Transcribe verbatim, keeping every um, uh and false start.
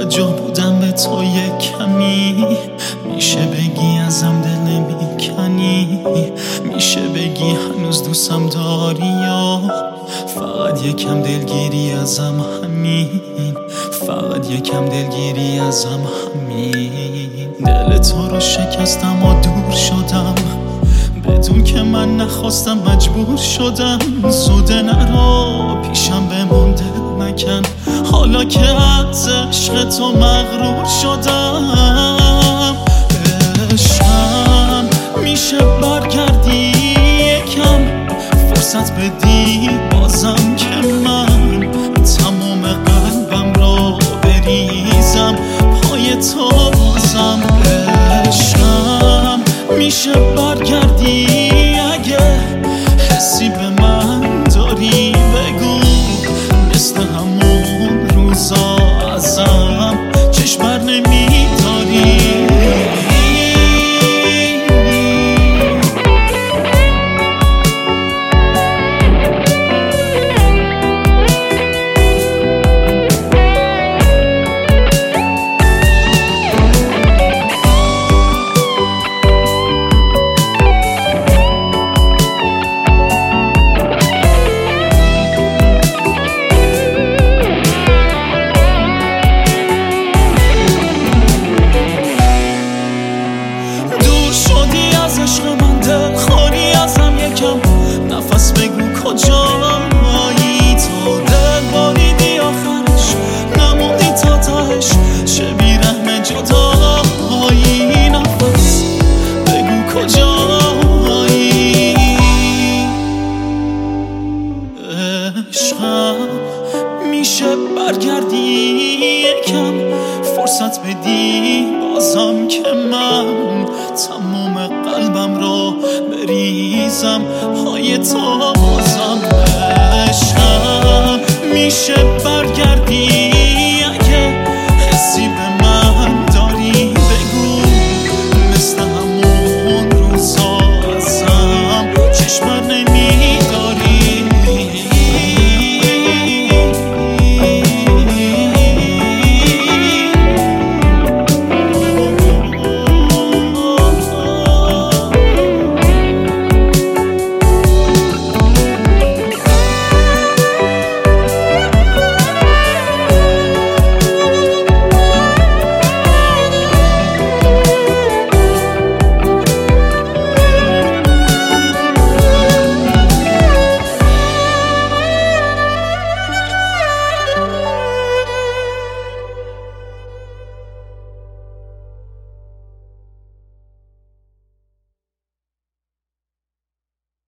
توجه بودم به تو یک کمی. میشه بگی ازم دل نمیکنی، میشه بگی هنوز دوستم داری، یا فقط یکم دلگیری ازم همین، فقط یکم دلگیری ازم همین. دل تو رو شکستم و دور شدم، بدون که من نخواستم مجبور شدم. زوده نرو پیشم بمون، دل نکن حالا که از عشق تو مغرور شدم. عشقم میشه برگردی یکم، فرصت بدی بازم که من تمام قلبم رو بریزم پای تو بازم. عشقم میشه برگردی اگه حسی به من داری، بگو مثل همون روزا ازم چشم بر نمیداری. عشق من دل خوری ازم یکم، نفس بگو کجایی تو، دل باریدی آخرش نموندی تا تهش، چه بیرحم جدایی. نفس بگو کجایی. عشقم میشه برگردی یکم، فرصت بدی بازم که من تمام قلبم رو بریزم پای تو بازم. عشقم میشه